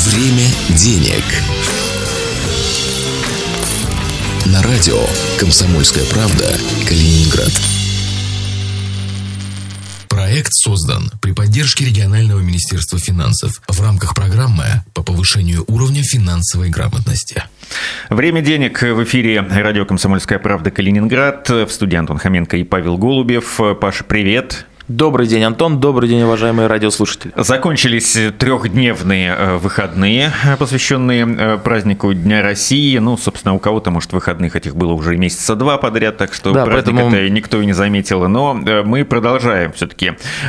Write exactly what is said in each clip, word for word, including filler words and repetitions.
Время денег. На радио «Комсомольская правда», Калининград. Проект создан при поддержке регионального министерства финансов в рамках программы по повышению уровня финансовой грамотности. Время денег в эфире радио «Комсомольская правда», Калининград. В студии Антон Хоменко и Павел Голубев. Паша, привет. Добрый день, Антон. Добрый день, уважаемые радиослушатели. Закончились трехдневные выходные, посвященные празднику Дня России. Ну, собственно, у кого-то, может, выходных этих было уже месяца два подряд, так что да, праздник поэтому... это никто и не заметил. Но мы продолжаем все-таки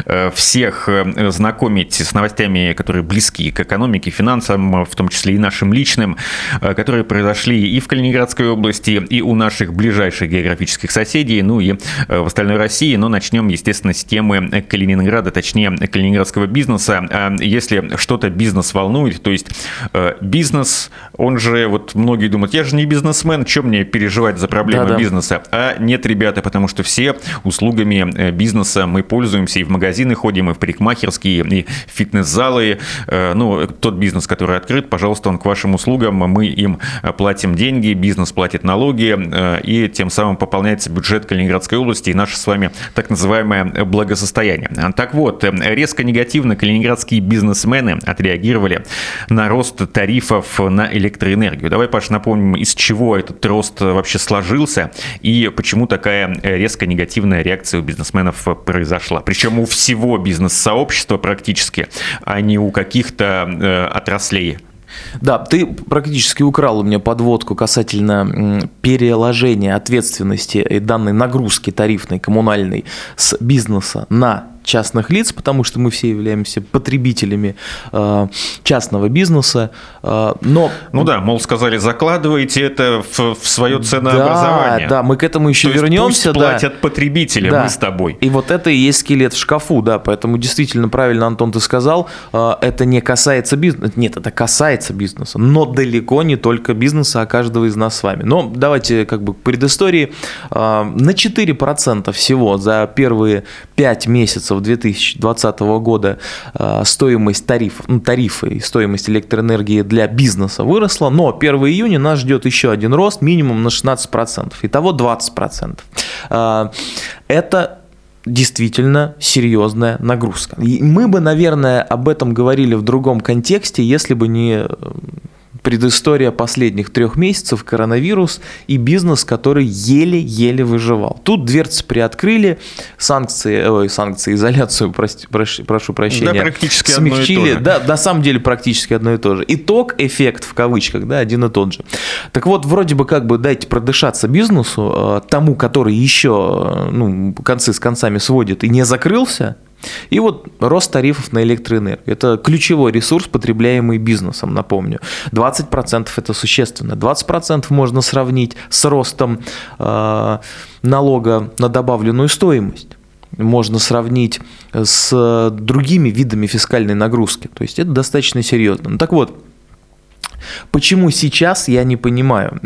всех знакомить с новостями, которые близки к экономике, финансам, в том числе и нашим личным, которые произошли и в Калининградской области, и у наших ближайших географических соседей, ну и в остальной России. Но начнем, естественно, с темы Калининграда, точнее калининградского бизнеса. Если что-то бизнес волнует, то есть бизнес, он же, вот многие думают, я же не бизнесмен, что мне переживать за проблемы Да-да. бизнеса? А нет, ребята, потому что все услугами бизнеса мы пользуемся, и в магазины ходим, и в парикмахерские, и в фитнес-залы. Ну, тот бизнес, который открыт, пожалуйста, он к вашим услугам, мы им платим деньги, бизнес платит налоги, и тем самым пополняется бюджет Калининградской области и наше с вами так называемое благосостояние. Состояние. Так вот, резко негативно калининградские бизнесмены отреагировали на рост тарифов на электроэнергию. Давай, Паш, напомним, из чего этот рост вообще сложился и почему такая резко негативная реакция у бизнесменов произошла. Причем у всего бизнес-сообщества практически, а не у каких-то э, отраслей. Да, ты практически украл у меня подводку касательно переложения ответственности и данной нагрузки тарифной, коммунальной с бизнеса на частных лиц, потому что мы все являемся потребителями э, частного бизнеса. Э, но... Ну да, мол, сказали, закладывайте это в, в свое ценообразование. Да, да, мы к этому еще То вернемся. Есть пусть платят да. потребители, да. мы с тобой. И вот это и есть скелет в шкафу, да, поэтому действительно правильно, Антон, ты сказал, э, это не касается бизнеса, нет, это касается бизнеса, но далеко не только бизнеса, а каждого из нас с вами. Но давайте как бы к предыстории. Э, на четыре процента всего за первые пять месяцев две тысячи двадцатого года стоимость тарифов, ну, тарифы и стоимость электроэнергии для бизнеса выросла, но первого июня нас ждет еще один рост, минимум на шестнадцать процентов, итого двадцать процентов. Это действительно серьезная нагрузка. И мы бы, наверное, об этом говорили в другом контексте, если бы не предыстория последних трех месяцев, коронавирус и бизнес, который еле-еле выживал. Тут дверцы приоткрыли, санкции, ой, санкции, изоляцию, прости, прошу, прошу прощения, да, практически смягчили. Одно и то же. Да, на самом деле практически одно и то же. Итог, эффект в кавычках, да, один и тот же. Так вот, вроде бы как бы дайте продышаться бизнесу, тому, который еще ну, концы с концами сводит и не закрылся. И вот рост тарифов на электроэнергию. Это ключевой ресурс, потребляемый бизнесом, напомню. двадцать процентов это существенно. двадцать процентов можно сравнить с ростом э, налога на добавленную стоимость. Можно сравнить с другими видами фискальной нагрузки. То есть это достаточно серьезно. Ну, так вот, почему сейчас, я не понимаю.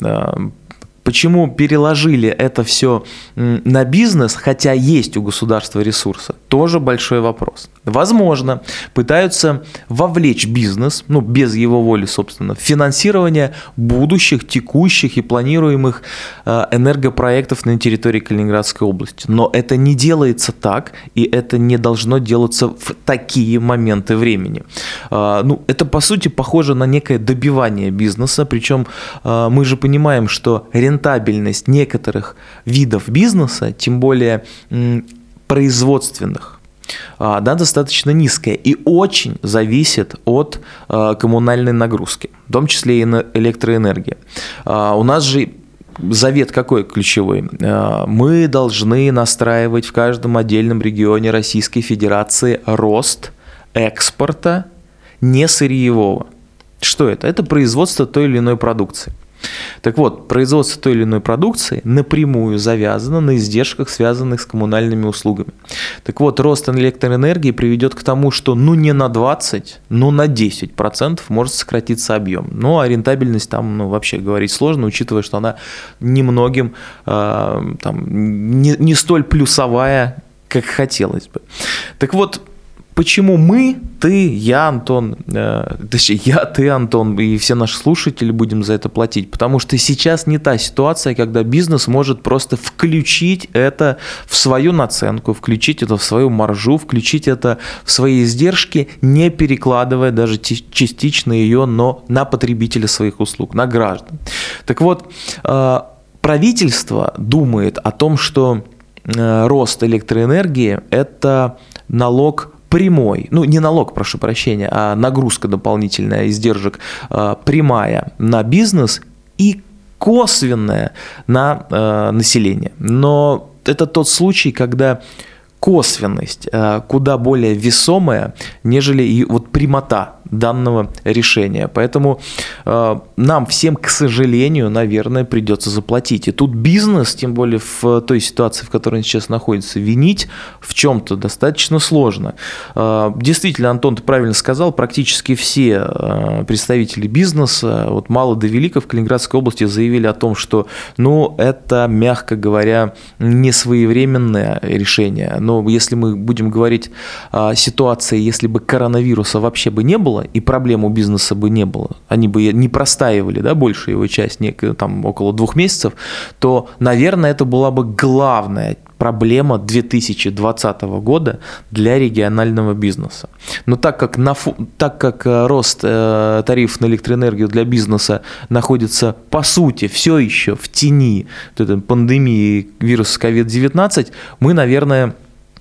Почему переложили это все на бизнес, хотя есть у государства ресурсы, тоже большой вопрос. Возможно, пытаются вовлечь бизнес, ну, без его воли, собственно, в финансирование будущих, текущих и планируемых энергопроектов на территории Калининградской области. Но это не делается так, и это не должно делаться в такие моменты времени. Ну, это, по сути, похоже на некое добивание бизнеса, причем мы же понимаем, что рентабельность некоторых видов бизнеса, тем более производственных, да, достаточно низкая и очень зависит от коммунальной нагрузки, в том числе и на электроэнергии. У нас же завет какой ключевой? Мы должны настраивать в каждом отдельном регионе Российской Федерации рост экспорта не сырьевого. Что это? Это производство той или иной продукции. Так вот, производство той или иной продукции напрямую завязано на издержках, связанных с коммунальными услугами. Так вот, рост электроэнергии приведет к тому, что ну не на двадцать, но на десять процентов может сократиться объем. Ну а рентабельность там ну, вообще говорить сложно, учитывая, что она немногим э, там, не, не столь плюсовая, как хотелось бы. Так вот, почему мы, ты, я, Антон, э, точнее, я, ты, Антон, и все наши слушатели будем за это платить? Потому что сейчас не та ситуация, когда бизнес может просто включить это в свою наценку, включить это в свою маржу, включить это в свои издержки, не перекладывая даже частично ее, но на потребителя своих услуг, на граждан. Так вот, э, правительство думает о том, что э, рост электроэнергии – это налог прямой, ну не налог, прошу прощения, а нагрузка дополнительная издержек э, прямая на бизнес и косвенная на э, население. Но это тот случай, когда косвенность э, куда более весомая, нежели и вот прямота данного решения. Поэтому э, нам всем, к сожалению, наверное, придется заплатить. И тут бизнес, тем более в той ситуации, в которой он сейчас находится, винить в чем-то достаточно сложно. Э, действительно, Антон, ты правильно сказал, практически все э, представители бизнеса, от мала до велика в Калининградской области заявили о том, что, ну, это, мягко говоря, не своевременное решение. Но если мы будем говорить о ситуации, если бы коронавируса вообще бы не было, и проблем у бизнеса бы не было, они бы не простаивали, да, большую его часть, там около двух месяцев, то, наверное, это была бы главная проблема две тысячи двадцатого года для регионального бизнеса. Но так как, на, так как рост э, тарифов на электроэнергию для бизнеса находится, по сути, все еще в тени вот этой пандемии вируса ковид девятнадцать, мы, наверное,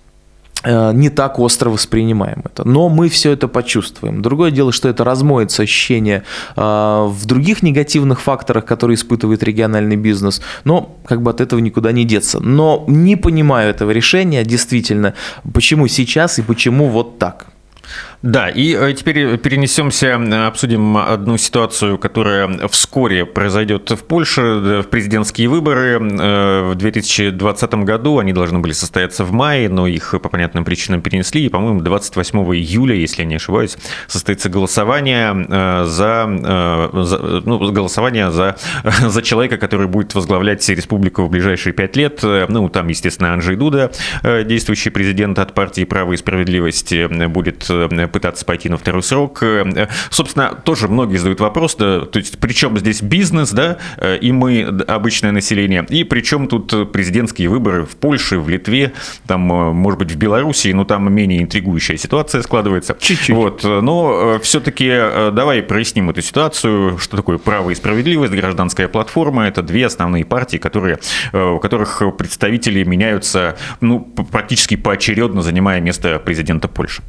не так остро воспринимаем это. Но мы все это почувствуем. Другое дело, что это размоется ощущение в других негативных факторах, которые испытывает региональный бизнес, но как бы от этого никуда не деться. Но не понимаю этого решения, действительно, почему сейчас и почему вот так. Да, и теперь перенесемся, обсудим одну ситуацию, которая вскоре произойдет в Польше. Президентские выборы в две тысячи двадцатом году, они должны были состояться в мае, но их по понятным причинам перенесли, и, по-моему, двадцать восьмого июля, если я не ошибаюсь, состоится голосование за, за, ну, голосование за, за человека, который будет возглавлять республику в ближайшие пять лет. Ну, там, естественно, Анджей Дуда, действующий президент от партии «Право и справедливость», будет пытаться пойти на второй срок. Собственно, тоже многие задают вопрос, да, то есть при чем здесь бизнес, да, и мы, обычное население, и при чем тут президентские выборы в Польше, в Литве, там, может быть, в Белоруссии, но там менее интригующая ситуация складывается. Чуть-чуть. Вот, но все-таки давай проясним эту ситуацию, что такое право и справедливость, гражданская платформа, это две основные партии, которые, у которых представители меняются, ну, практически поочередно, занимая место президента Польши.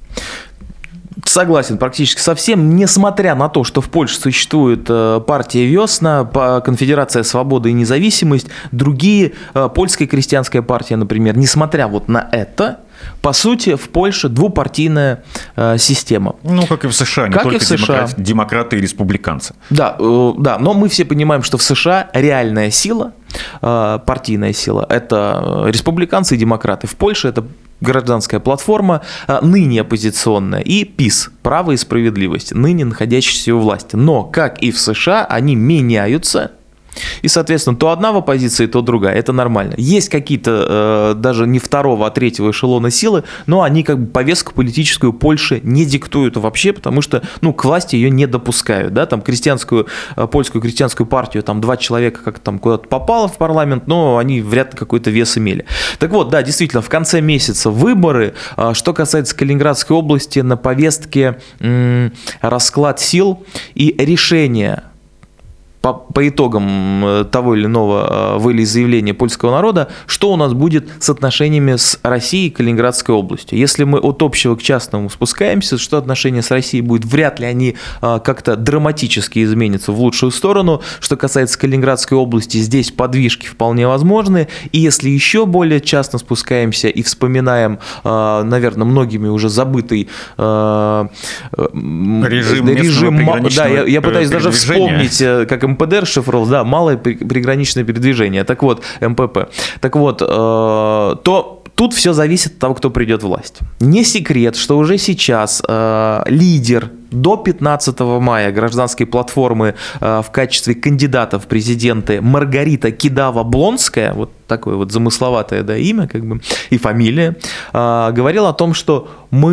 Согласен практически со всем, несмотря на то, что в Польше существует партия «Весна», Конфедерация «Свобода и независимость», другие, польская крестьянская партия, например, несмотря вот на это, по сути, в Польше двупартийная э, система. Ну, как и в США, не как только и в США. Демократ, демократы и республиканцы. Да, э, да, но мы все понимаем, что в США реальная сила, э, партийная сила, это республиканцы и демократы. В Польше это гражданская платформа, э, ныне оппозиционная, и ПИС, право и справедливость, ныне находящаяся у власти. Но, как и в США, они меняются. И, соответственно, то одна в оппозиции, то другая. Это нормально. Есть какие-то, э, даже не второго, а третьего эшелона силы, но они как бы повестку политическую Польши не диктуют вообще, потому что, ну, к власти ее не допускают. Да? Там крестьянскую, польскую крестьянскую партию, там два человека как-то там куда-то попало в парламент, но они вряд ли какой-то вес имели. Так вот, да, действительно, в конце месяца выборы. Что касается Калининградской области, на повестке м- расклад сил и решение По, по итогам того или иного волеизъявления польского народа, что у нас будет с отношениями с Россией и Калининградской областью. Если мы от общего к частному спускаемся, что отношения с Россией будут, вряд ли они как-то драматически изменятся в лучшую сторону. Что касается Калининградской области, здесь подвижки вполне возможны. И если еще более частно спускаемся и вспоминаем, наверное, многими уже забытый режим, режим да, я, я пытаюсь даже вспомнить, как МПД расшифровал, да, малое приграничное передвижение, так вот, МПП. Так вот, э, то тут все зависит от того, кто придет в власть. Не секрет, что уже сейчас э, лидер до пятнадцатого мая гражданской платформы э, в качестве кандидата в президенты Маргарита Кидава-Блонская, вот такое вот замысловатое, да, имя как бы, и фамилия, э, говорила о том, что мы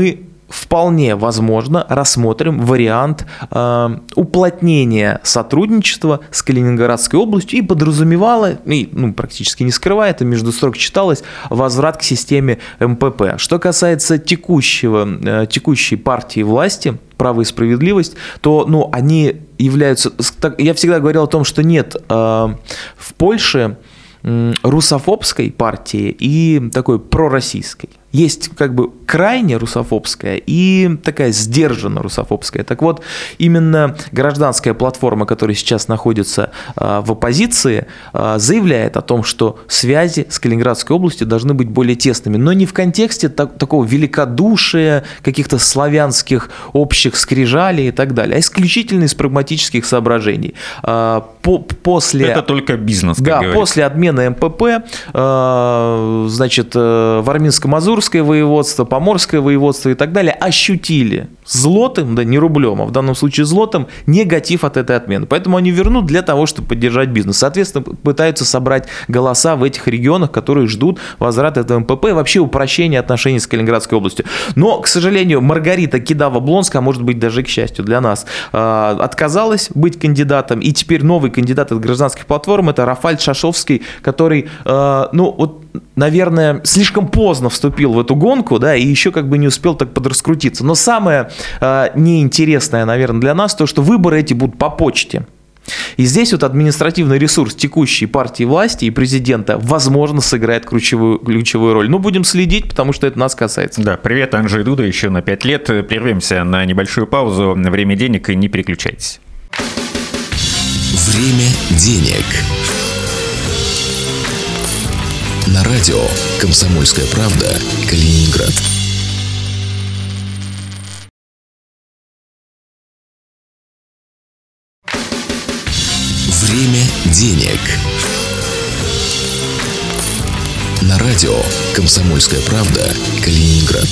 вполне возможно рассмотрим вариант э, уплотнения сотрудничества с Калининградской областью и подразумевало, и ну, практически не скрывая, это между строк читалось, возврат к системе эм пэ пэ. Что касается текущего, э, текущей партии власти, «Право и справедливость», то ну, они являются... Я всегда говорил о том, что нет э, в Польше э, русофобской партии и такой пророссийской. Есть как бы крайне русофобская и такая сдержанно русофобская. Так вот, именно гражданская платформа, которая сейчас находится э, в оппозиции, э, заявляет о том, что связи с Калининградской областью должны быть более тесными, но не в контексте так, такого великодушия, каких-то славянских общих скрижалей и так далее, а исключительно из прагматических соображений. Э, по, после, Это только бизнес, как Да, говорится. После отмены эм пэ пэ, э, значит, э, в Армянско-Мазурское воеводство, Поморское воеводство и так далее ощутили злотым, да не рублем, а в данном случае злотом, негатив от этой отмены. Поэтому они вернут для того, чтобы поддержать бизнес. Соответственно, пытаются собрать голоса в этих регионах, которые ждут возврата этого эм пэ пэ и вообще упрощения отношений с Калининградской областью. Но, к сожалению, Маргарита Кидава-Блонская, а может быть даже и к счастью для нас, отказалась быть кандидатом, и теперь новый кандидат от гражданских платформ — это Рафаль Шашовский, который, ну вот, наверное, слишком поздно вступил в эту гонку, да, и еще как бы не успел так подраскрутиться. Но самое э, неинтересное, наверное, для нас, то, что выборы эти будут по почте. И здесь вот административный ресурс текущей партии власти и президента, возможно, сыграет ключевую, ключевую роль. Ну, будем следить, потому что это нас касается. Да, привет, Анджей Дуда, еще на пять лет. Прервемся на небольшую паузу. Время денег, и не переключайтесь. Время денег. На радио «Комсомольская правда», Калининград. Время денег. На радио «Комсомольская правда», Калининград.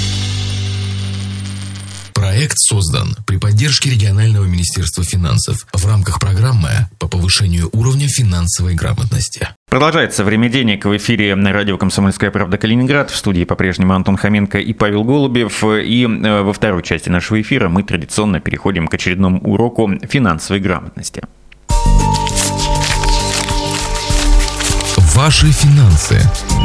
Проект создан при поддержке регионального министерства финансов в рамках программы по повышению уровня финансовой грамотности. Продолжается «Время денег» в эфире на радио «Комсомольская правда», Калининград. В студии по-прежнему Антон Хоменко и Павел Голубев. И во второй части нашего эфира мы традиционно переходим к очередному уроку финансовой грамотности. Ваши финансы.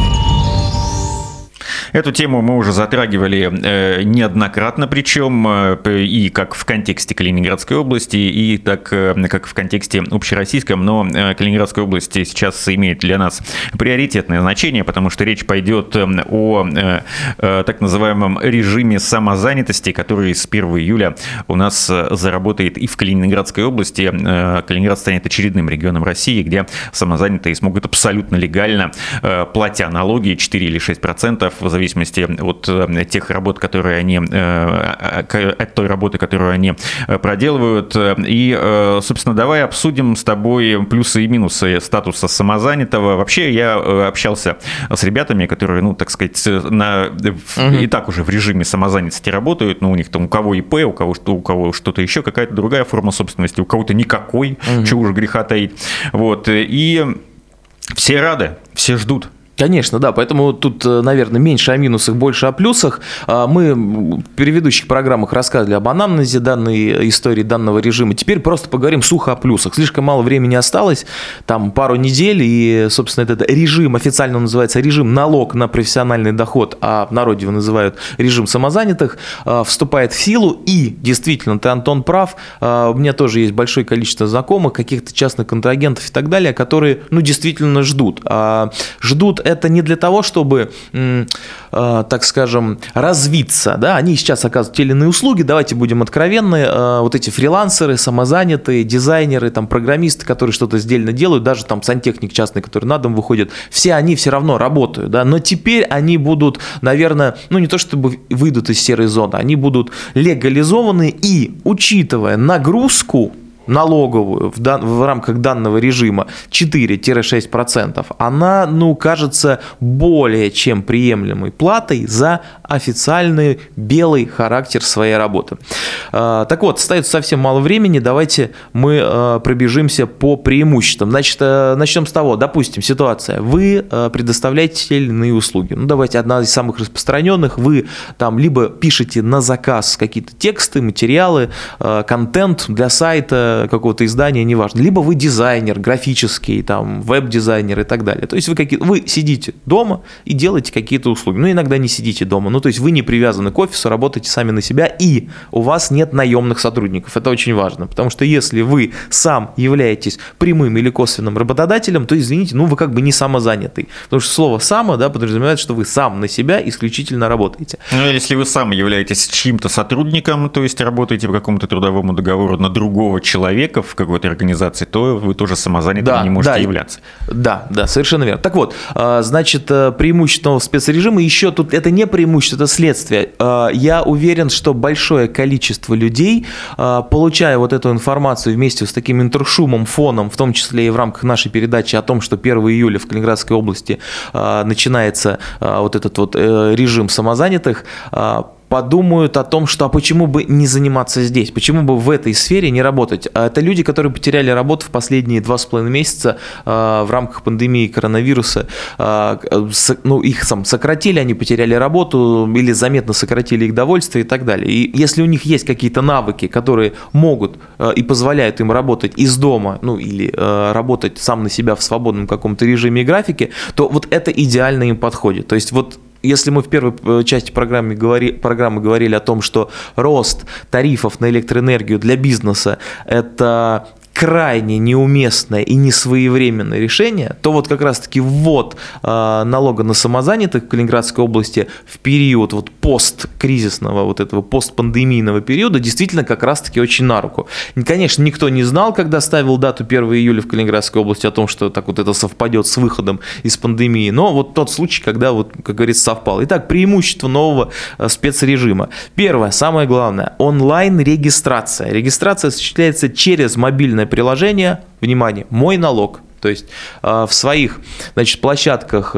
Эту тему мы уже затрагивали э, неоднократно, причем э, и как в контексте Калининградской области, и так э, как в контексте общероссийском, но э, Калининградская область сейчас имеет для нас приоритетное значение, потому что речь пойдет о э, э, так называемом режиме самозанятости, который с первого июля у нас заработает и в Калининградской области. Э, Калининград станет очередным регионом России, где самозанятые смогут абсолютно легально, э, платя налоги четыре или шесть процентов, в зависимости от тех работ, которые они, от той работы, которую они проделывают. И, собственно, давай обсудим с тобой плюсы и минусы статуса самозанятого. Вообще, я общался с ребятами, которые, ну, так сказать, на, угу. и так уже в режиме самозанятости работают, но у них там у кого ИП, у кого, что, у кого что-то еще, какая-то другая форма собственности, у кого-то никакой, угу. чего уж греха таить. Вот. И все рады, все ждут. Конечно, да, поэтому тут, наверное, меньше о минусах, больше о плюсах. Мы в предыдущих программах рассказывали об анамнезе данной истории, данного режима. Теперь просто поговорим сухо о плюсах. Слишком мало времени осталось, там пару недель, и, собственно, этот режим, официально он называется режим налог на профессиональный доход, а в народе его называют режим самозанятых, вступает в силу. И, действительно, ты, Антон, прав, у меня тоже есть большое количество знакомых, каких-то частных контрагентов и так далее, которые, ну, действительно ждут. Ждут это не для того, чтобы, э, так скажем, развиться, да, они сейчас оказывают те или иные услуги, давайте будем откровенны, э, вот эти фрилансеры, самозанятые, дизайнеры, там, программисты, которые что-то сдельно делают, даже там сантехник частный, который на дом выходит, все они все равно работают, да, но теперь они будут, наверное, ну не то чтобы выйдут из серой зоны, они будут легализованы и, учитывая нагрузку налоговую в, дан, в рамках данного режима четыре-шесть процентов, она, ну, кажется более чем приемлемой платой за официальный белый характер своей работы. Так вот, остается совсем мало времени, давайте мы пробежимся по преимуществам. Значит, начнем с того, допустим, ситуация, вы предоставляете те или иные услуги. Ну, давайте, одна из самых распространенных, вы там либо пишете на заказ какие-то тексты, материалы, контент для сайта, какого-то издания, неважно, либо вы дизайнер, графический, там, веб-дизайнер и так далее. То есть вы, какие, вы сидите дома и делаете какие-то услуги. Ну, иногда не сидите дома, ну, то есть вы не привязаны к офису, работаете сами на себя, и у вас нет наемных сотрудников. Это очень важно, потому что если вы сам являетесь прямым или косвенным работодателем, то, извините, ну, вы как бы не самозанятый. Потому что слово «само», да, подразумевает, что вы сам на себя исключительно работаете. Ну, если вы сам являетесь чьим-то сотрудником, то есть работаете по какому-то трудовому договору на другого человека в какой-то организации, то вы тоже самозанятым да, не можете да, являться. Да, да, совершенно верно. Так вот, значит, преимущество спецрежима еще тут, это не преимущество, это следствие. Я уверен, что большое количество людей, получая вот эту информацию вместе с таким интершумом, фоном, в том числе и в рамках нашей передачи о том, что первого июля в Калининградской области начинается вот этот вот режим самозанятых, подумают о том, что а почему бы не заниматься здесь, почему бы в этой сфере не работать. Это люди, которые потеряли работу в последние два с половиной месяца в рамках пандемии коронавируса. Ну, их сам сократили, они потеряли работу или заметно сократили их довольствие и так далее. И если у них есть какие-то навыки, которые могут и позволяют им работать из дома, ну или работать сам на себя в свободном каком-то режиме и графике, то вот это идеально им подходит. То есть вот если мы в первой части программы, говори, программы говорили о том, что рост тарифов на электроэнергию для бизнеса – это крайне неуместное и несвоевременное решение, то вот как раз-таки ввод э, налога на самозанятых в Калининградской области в период вот посткризисного, вот этого постпандемийного периода действительно как раз-таки очень на руку. Конечно, никто не знал, когда ставил дату первого июля в Калининградской области о том, что так вот это совпадет с выходом из пандемии, но вот тот случай, когда вот, как говорится, совпал. Итак, преимущество нового э, спецрежима. Первое, самое главное, онлайн-регистрация. Регистрация осуществляется через мобильное приложение, внимание, «Мой налог». То есть в своих, значит, площадках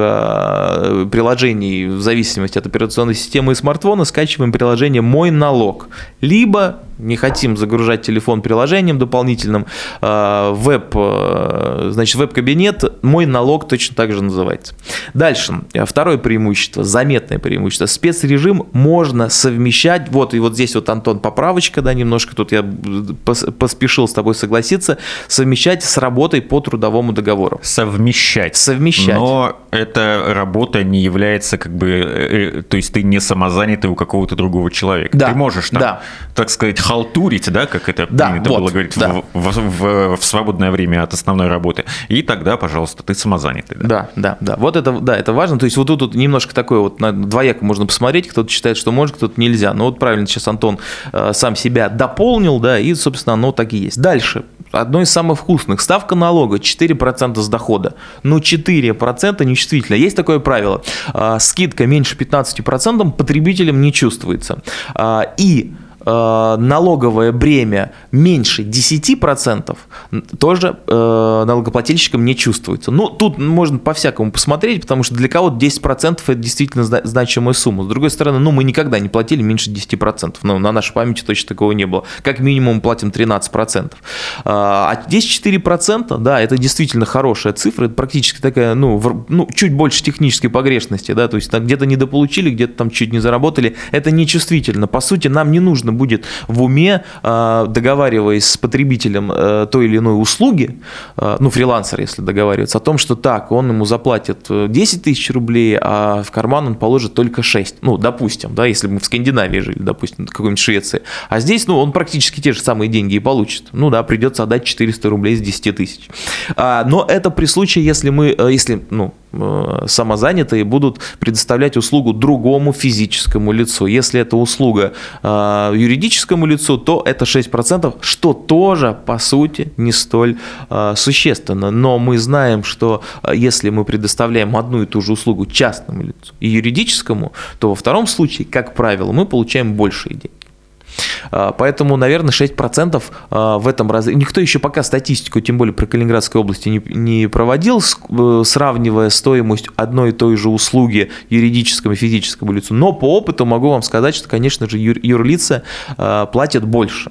приложений, в зависимости от операционной системы и смартфона, скачиваем приложение «Мой налог». Либо не хотим загружать телефон приложением дополнительным, веб, значит, веб-кабинет «Мой налог» точно так же называется. Дальше. Второе преимущество, заметное преимущество. Спецрежим можно совмещать, вот и вот здесь вот, Антон, поправочка, да, немножко тут я поспешил с тобой согласиться, совмещать с работой по трудовому договору. Совмещать. Совмещать. Но эта работа не является как бы, то есть ты не самозанятый у какого-то другого человека. Да. Ты можешь там, да. так сказать, халтурить, да, как это да, принято вот, было говорить, да. в, в, в, в свободное время от основной работы. И тогда, пожалуйста, ты самозанятый. Да, да, да. да. Вот это, да, это важно. То есть вот тут, тут немножко такое вот двояко можно посмотреть. Кто-то считает, что может, кто-то нельзя. Но вот правильно сейчас Антон э, сам себя дополнил, да, и, собственно, оно так и есть. Дальше. Одно из самых вкусных. Ставка налога четыре процента с дохода. Ну, четыре процента нечувствительно. Есть такое правило. Э, скидка меньше пятнадцати процентов потребителям не чувствуется. Э, и налоговое бремя меньше десяти процентов тоже э, налогоплательщикам не чувствуется. Ну, тут можно по-всякому посмотреть, потому что для кого-то десять процентов это действительно значимая сумма. С другой стороны, ну, мы никогда не платили меньше десяти процентов. Ну, на нашей памяти точно такого не было. Как минимум платим тринадцать процентов. А здесь четыре процента, да, это действительно хорошая цифра, это практически такая, ну, в, ну чуть больше технической погрешности, да, то есть где-то недополучили, где-то там чуть не заработали. Это нечувствительно. По сути, нам не нужно будет в уме, договариваясь с потребителем той или иной услуги, ну, фрилансер, если договаривается, о том, что так, он ему заплатит десять тысяч рублей, а в карман он положит только шесть. Ну, допустим, да, если мы в Скандинавии жили, допустим, в какой-нибудь Швеции. А здесь, ну, он практически те же самые деньги и получит. Ну, да, придется отдать четыреста рублей с десяти тысяч. Но это при случае, если мы, если, ну, самозанятые будут предоставлять услугу другому физическому лицу. Если это услуга э, юридическому лицу, то это шесть процентов, что тоже, по сути, не столь э, существенно. Но мы знаем, что э, если мы предоставляем одну и ту же услугу частному лицу и юридическому, то во втором случае, как правило, мы получаем большие деньги. Поэтому, наверное, шесть процентов в этом разрезе. Никто еще пока статистику, тем более про Калининградской области, не, не проводил, сравнивая стоимость одной и той же услуги юридическому и физическому лицу. Но по опыту могу вам сказать, что, конечно же, юр, юрлица платят больше.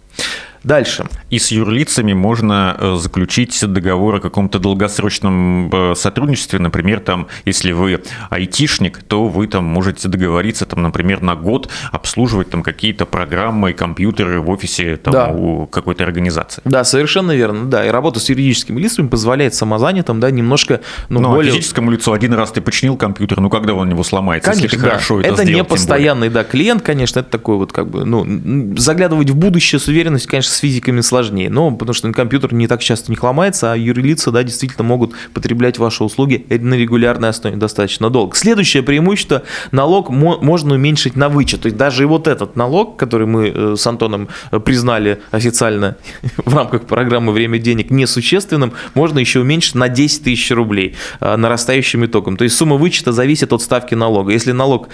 Дальше. И с юрлицами можно заключить договор о каком-то долгосрочном сотрудничестве. Например, там, если вы айтишник, то вы там можете договориться, там, например, на год обслуживать там какие-то программы и компьютеры в офисе там, да. у какой-то организации. Да, совершенно верно. Да, и работа с юридическими лицами позволяет самозанятым, да, немножко... Ну, Но более... физическому лицу один раз ты починил компьютер, ну, когда он у него сломается? Конечно, если ты да. хорошо это, это сделал, не постоянный, да, клиент, конечно, это такой вот как бы, ну, заглядывать в будущее с уверенностью, конечно, с физиками сложнее, но потому что компьютер не так часто не ломается, а юрлица, да, действительно могут потреблять ваши услуги на регулярной основе достаточно долго. Следующее преимущество – налог можно уменьшить на вычет. То есть даже и вот этот налог, который мы с Антоном признали официально в рамках программы «Время денег» несущественным, можно еще уменьшить на десять тысяч рублей нарастающим итогом. То есть сумма вычета зависит от ставки налога. Если налог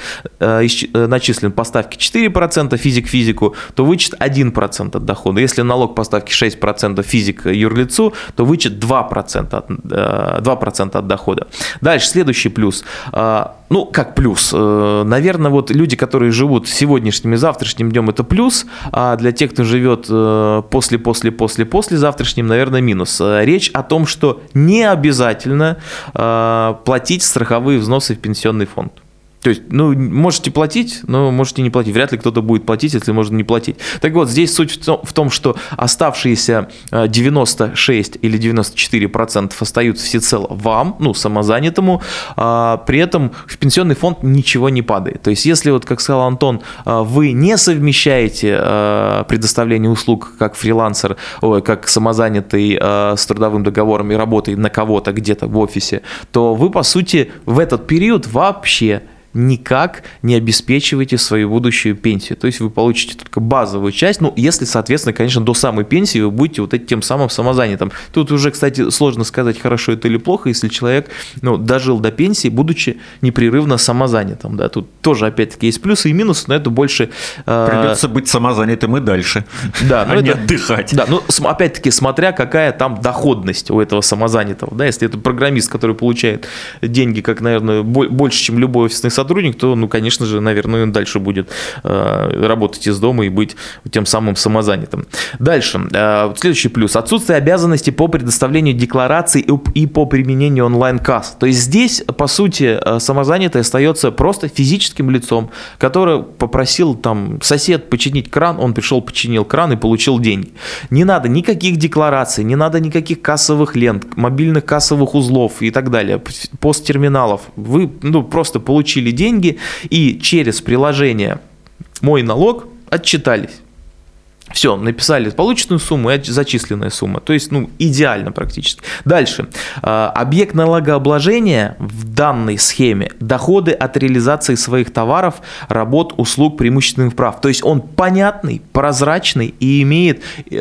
начислен по ставке четыре процента физик физику, то вычет один процент от дохода. Если налог по ставке шесть процентов физик юрлицу, то вычет два процента от, два процента от дохода. Дальше, следующий плюс. Ну, как плюс? Наверное, вот люди, которые живут сегодняшним и завтрашним днем, это плюс, а для тех, кто живет после, после, после, после завтрашним, наверное, минус. Речь о том, что не обязательно платить страховые взносы в пенсионный фонд. То есть, ну, можете платить, но можете не платить. Вряд ли кто-то будет платить, если можно не платить. Так вот, здесь суть в том, что оставшиеся девяносто шесть или девяносто четыре процента остаются всецело вам, ну, самозанятому, а при этом в пенсионный фонд ничего не падает. То есть, если, вот, как сказал Антон, вы не совмещаете предоставление услуг как фрилансер, ой, как самозанятый с трудовым договором и работой на кого-то где-то в офисе, то вы, по сути, в этот период вообще никак не обеспечиваете свою будущую пенсию. То есть вы получите только базовую часть, ну, если, соответственно, конечно, до самой пенсии вы будете вот этим самым самозанятым. Тут уже, кстати, сложно сказать, хорошо это или плохо, если человек, ну, дожил до пенсии, будучи непрерывно самозанятым. Да? Тут тоже, опять-таки, есть плюсы и минусы, но это больше... Придется э... быть самозанятым и дальше, да, а не это... отдыхать. Да, ну, опять-таки, смотря какая там доходность у этого самозанятого. Да? Если это программист, который получает деньги, как, наверное, больше, чем любой офисный сотрудник, сотрудник, то, ну, конечно же, наверное, он дальше будет э, работать из дома и быть тем самым самозанятым. Дальше. Э, следующий плюс. Отсутствие обязанностей по предоставлению деклараций и, и по применению онлайн-касс. То есть здесь, по сути, самозанятый остается просто физическим лицом, который попросил там сосед починить кран, он пришел, починил кран и получил деньги. Не надо никаких деклараций, не надо никаких кассовых лент, мобильных кассовых узлов и так далее, посттерминалов. Вы, ну, просто получили деньги и через приложение «Мой налог» отчитались. Все, написали полученную сумму и зачисленная сумма. То есть, ну, идеально практически. Дальше. Объект налогообложения в данной схеме – доходы от реализации своих товаров, работ, услуг, преимущественных прав. То есть, он понятный, прозрачный и имеет,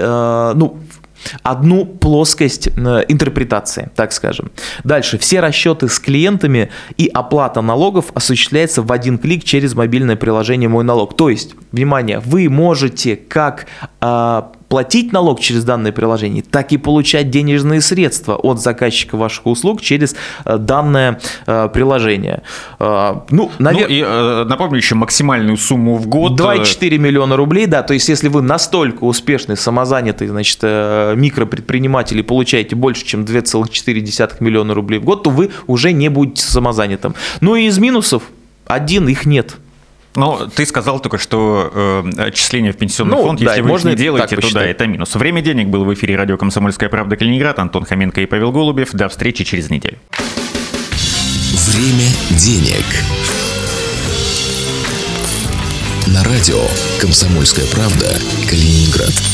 ну, одну плоскость интерпретации, так скажем. Дальше. Все расчеты с клиентами и оплата налогов осуществляется в один клик через мобильное приложение «Мой налог». То есть, внимание, вы можете как а, платить налог через данное приложение, так и получать денежные средства от заказчика ваших услуг через а, данное а, приложение. А, ну, навер... ну и а, напомню еще максимальную сумму в год. два и четыре миллиона рублей, да, то есть если вы настолько успешный, самозанятый, значит, микропредприниматель и получаете больше, чем два целых четыре десятых миллиона рублей в год, то вы уже не будете самозанятым. Ну и из минусов один, их нет. Ну, ты сказал только, что э, отчисления в пенсионный ну, фонд, да, если вы их не делаете, то да, это минус. Время денег был в эфире радио «Комсомольская правда» Калининград. Антон Хоменко и Павел Голубев. До встречи через неделю. Время денег. На радио «Комсомольская правда» Калининград.